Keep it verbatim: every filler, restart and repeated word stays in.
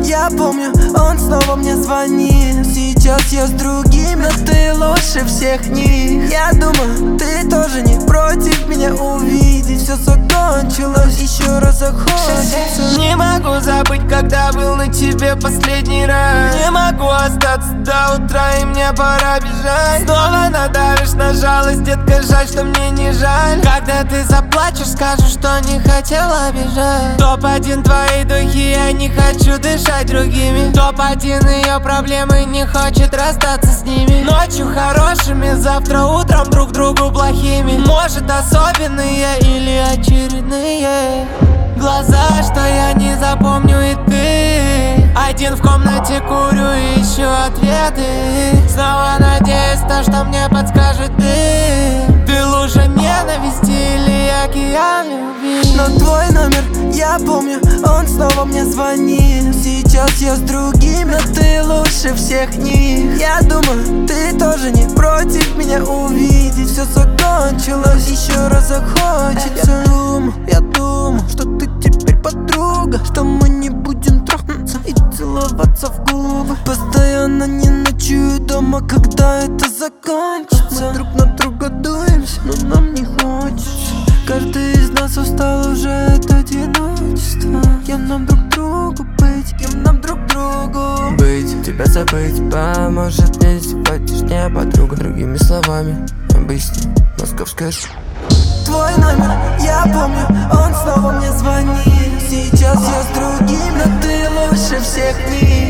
я помню, он снова мне звонит. Сейчас я с другим, но ты лучше всех них. Я думаю, ты тоже не против меня увидеть. Все закончилось, еще раз захочется. Не могу забыть, когда был на тебе последний раз. Не могу остаться до утра, и мне пора бежать. Снова надавишь на жалость, детка, жаль, что мне не жаль. Когда ты заплачешь, скажу, что не хотела бежать. Топ один твои духи, я не хочу дышать другими. Топ один ее проблемы, не хочет расстаться с ними. Ночью хорошими, завтра утром друг другу плохими. Может, особенные или очередные глаза, что я не запомню, и ты. Один в комнате курю и ищу ответы. Снова надеюсь, то, что мне подскажет ты. Ты лужа ненависти или океан любви? Но твой номер, я помню, он снова мне звонит. Сейчас я с другим, но ты лучше всех них. Я думаю, ты тоже не против меня увидеть. Все закончилось, еще раз захочется. Я думаю, я думаю, что ты теперь подруга, что мы не будем трахнуться и целоваться в губы. Постоянно не ночую дома, когда это закончится. Мы друг на друга дуемся, но нам не хочется. Каждый из нас устал уже от одиночества. Кем нам друг другу быть, кем нам друг другу быть. Тебя забыть поможет мне сегодняшняя подруга. Другими словами, объясни, московская ш... Твой номер, я помню, он снова мне звонит. Сейчас я с другим, но ты лучше всех них.